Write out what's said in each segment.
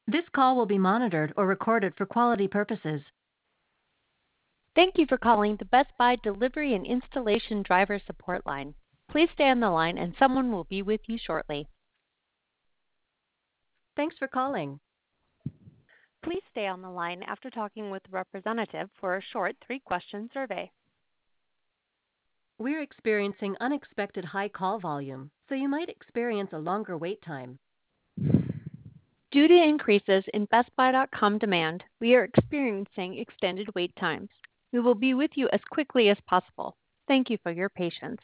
This call will be monitored or recorded for quality purposes. Thank you for calling the Best Buy Delivery and Installation Driver Support Line. Please stay on the line and someone will be with you shortly. Thanks for calling. Please stay on the line after talking with the representative for a short 3-question survey. We're experiencing unexpected high call volume, so you might experience a longer wait time. Due to increases in BestBuy.com demand, we are experiencing extended wait times. We will be with you as quickly as possible. Thank you for your patience.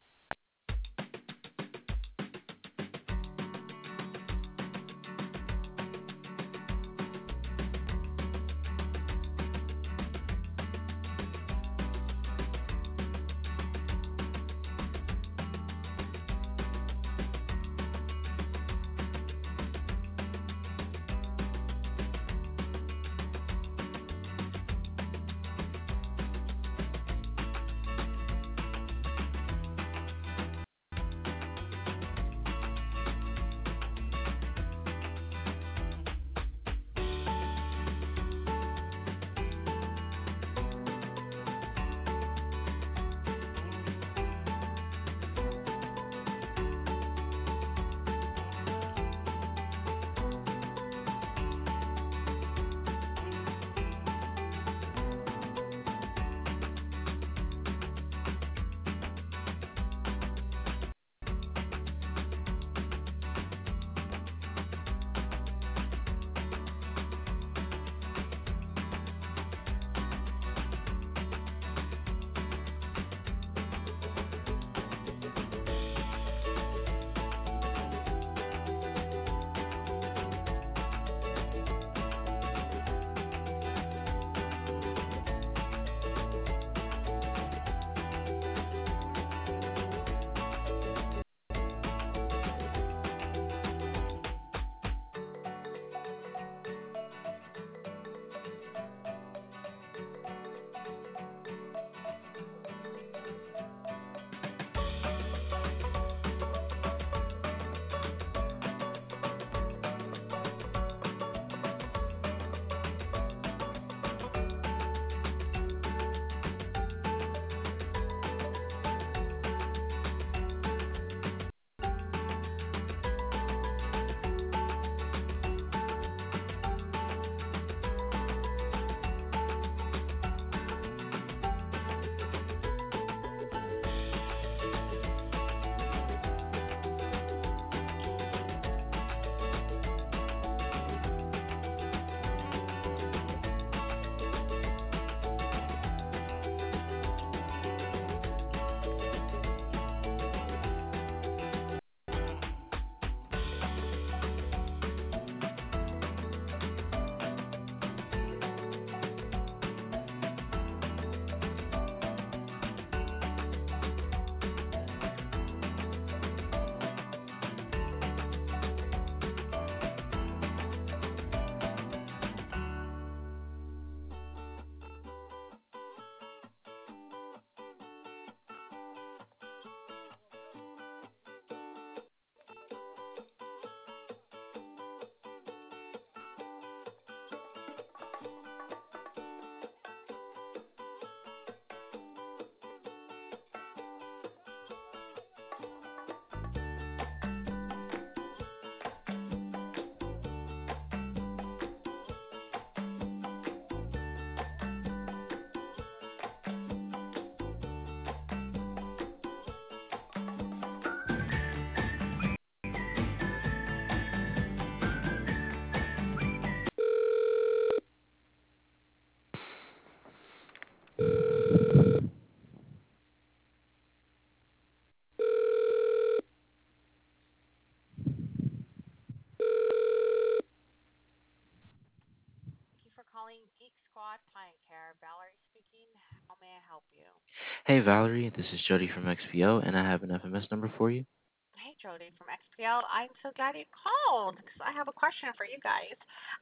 Thank you for calling Geek Squad Client Care. Valerie speaking. How may I help you? Hey Valerie, this is Jody from XPO, and I have an FMS number for you. Hey, Jody from XPL. I'm so glad you called because I have a question for you guys.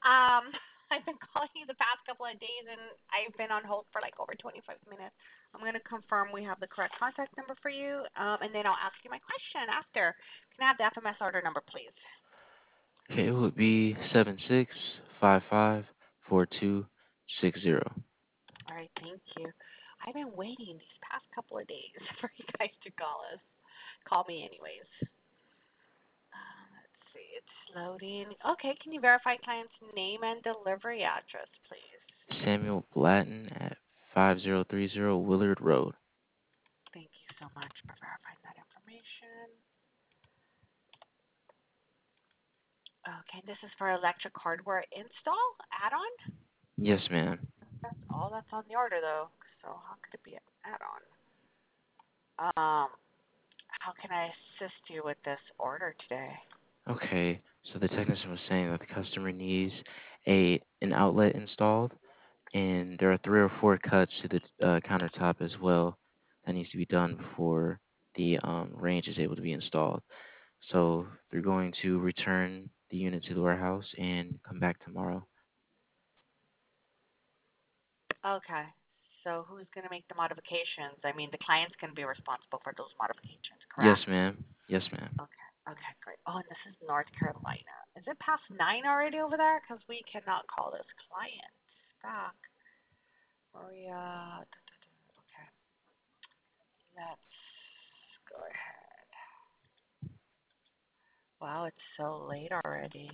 I've been calling you the past couple of days and I've been on hold for like over 25 minutes. I'm going to confirm we have the correct contact number for you, and then I'll ask you my question after. Can I have the FMS order number, please? Okay, it would be 76554260. All right, thank you. I've been waiting these past couple of days for you guys to call us. Call me anyways. Let's see, it's loading. Okay, can you verify client's name and delivery address, please? Samuel Blatton at 5030 Willard Road. Thank you so much for verifying that information. Okay, this is for electric hardware install add-on? Yes, ma'am. That's all that's on the order though. So how could it be an add-on? How can I assist you with this order today? Okay, so the technician was saying that the customer needs an outlet installed, and there are 3 or 4 cuts to the countertop as well that needs to be done before the range is able to be installed. So they're going to return the unit to the warehouse and come back tomorrow. Okay. So who's going to make the modifications? I mean, the client's going to be responsible for those modifications, correct? Yes, ma'am. Yes, ma'am. Okay. Okay, great. Oh, and this is North Carolina. Is it past 9 already over there? Because we cannot call this client back. Maria. Okay. Let's go ahead. Wow, it's so late already.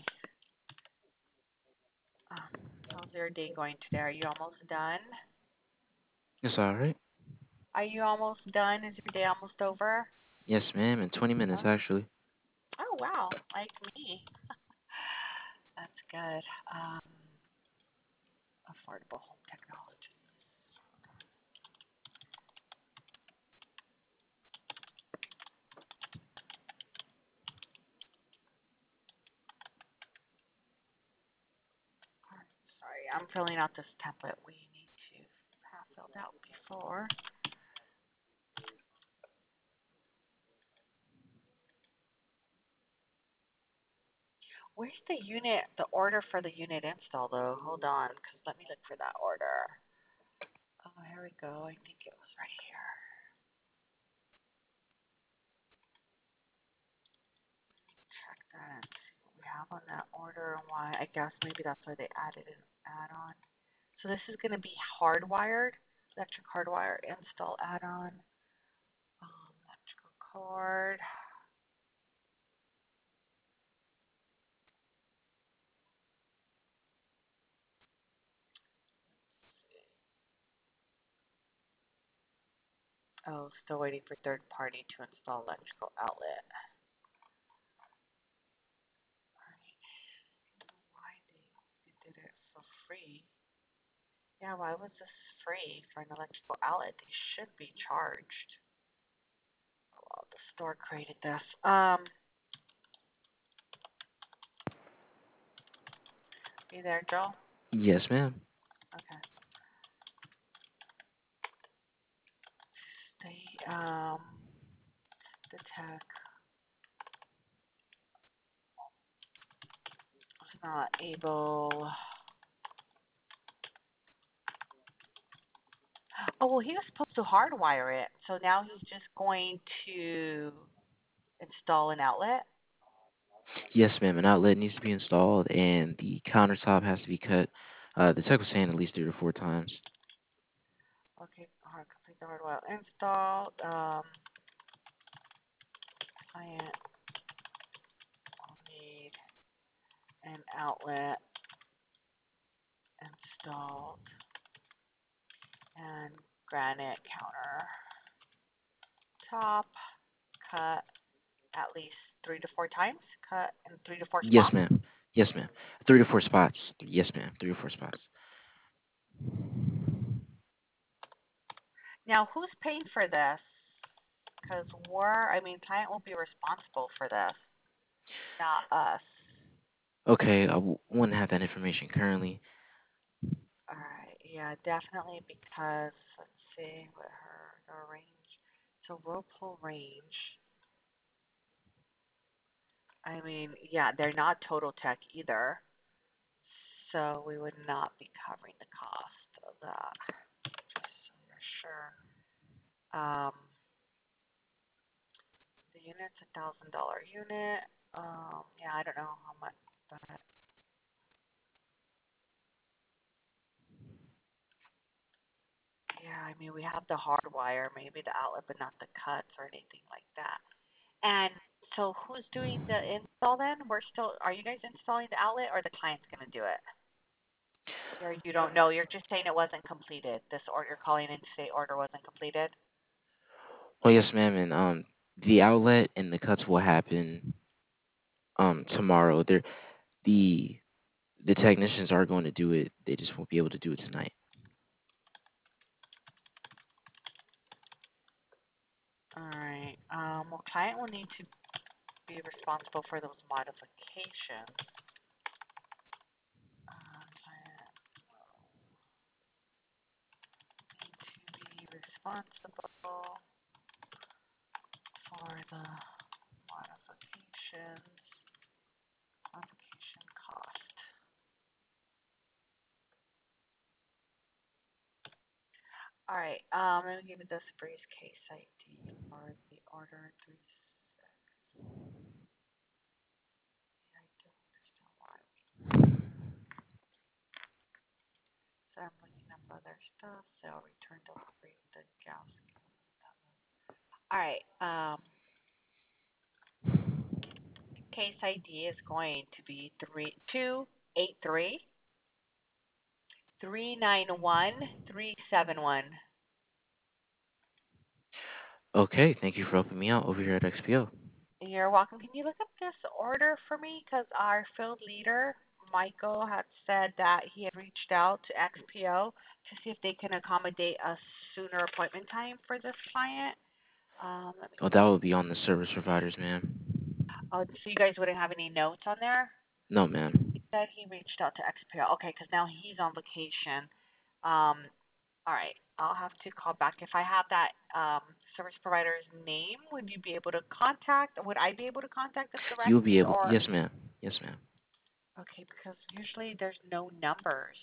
How's your day going today? Are you almost done? It's all right. Are you almost done? Is your day almost over? Yes, ma'am. In 20 minutes, Oh, actually. oh wow, like me. That's good. Affordable home technology. Sorry, I'm filling out this template. We need to have filled out before. Where's the unit, the order for the unit install though? Hold on, because let me look for that order. Oh, here we go. I think it was right here. Check that and see what we have on that order and why. I guess maybe that's why they added an add-on. So this is going to be hardwired, electric hardwire install add-on, electrical cord. Oh, still waiting for third party to install electrical outlet. Why they did it for free? Yeah, why was this free for an electrical outlet? They should be charged. Oh, well, the store created this. You there, Joel? Yes, ma'am. Okay. The tech was not able. Oh, well, he was supposed to hardwire it, so now he's just going to install an outlet. Yes, ma'am. An outlet needs to be installed, and the countertop has to be cut. The tech was saying at least 3 to 4 times. Okay, complete the hardwire install. Client will need an outlet installed and granite countertop cut at least 3 to 4 times. Cut in 3 to 4 Yes, spots. ma'am. Yes, ma'am. 3 to 4 spots. Yes, ma'am. 3 or 4 spots. Now, who's paying for this? Because client will be responsible for this, not us. Okay, wouldn't have that information currently. All right, yeah, definitely because let's see what her range. So Whirlpool range. I mean, yeah, they're not Total Tech either, so we would not be covering the cost of that. Just so you're sure. The unit's $1,000 unit. Yeah, I don't know how much. But yeah, I mean, we have the hard wire, maybe the outlet, but not the cuts or anything like that. And so, who's doing the install then? Are you guys installing the outlet, or the client's gonna do it? Or you don't know? You're just saying it wasn't completed. This order, you're calling in to say order wasn't completed. Oh yes, ma'am. And the outlet and the cuts will happen tomorrow. The the technicians are going to do it. They just won't be able to do it tonight. All right. Well, client will need to be responsible for those modifications. Client need to be responsible for the modifications, modification cost. All right. Let me give you this freeze case ID for the order 36. I don't understand why. So I'm looking up other stuff. So return delivery, the Gauss. All right. Case ID is going to be 3283 391 371. Okay, thank you for helping me out over here at XPO. You're welcome. Can you look up this order for me? Because our field leader, Michael, had said that he had reached out to XPO to see if they can accommodate a sooner appointment time for this client. Let me Oh, that see. will be on the service providers, ma'am. Oh, so you guys wouldn't have any notes on there? No, ma'am. He said he reached out to XPO. Okay, because now he's on vacation. Um, all right. I'll have to call back. If I have that service provider's name, would you be able to contact? Would I be able to contact them You will be directly, able. or Yes, ma'am. Yes, ma'am. okay? Because usually there's no numbers.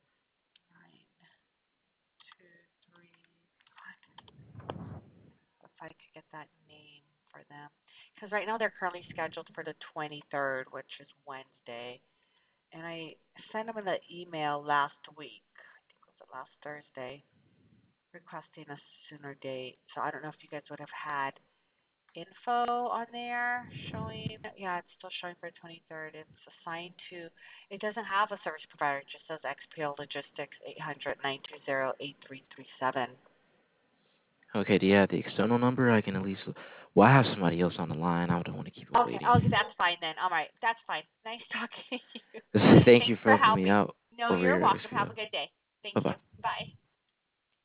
9, 2, 3. If I could get that name for them, because right now they're currently scheduled for the 23rd, which is Wednesday, and I sent them an email last week. I think it was last Thursday, requesting a sooner date. So I don't know if you guys would have had info on there showing. Yeah, it's still showing for 23rd. It's assigned to. It doesn't have a service provider. It just says XPO Logistics 800-920-8337. Okay, do you have the external number? I can at least. Well, I have somebody else on the line. I don't want to keep her Okay, okay, waiting. that's fine then. All right, that's fine. Nice talking to you. Thank you Thanks for for helping me helping. out No, over you're here at welcome. Have XPO. a good day. Bye Thank bye. you.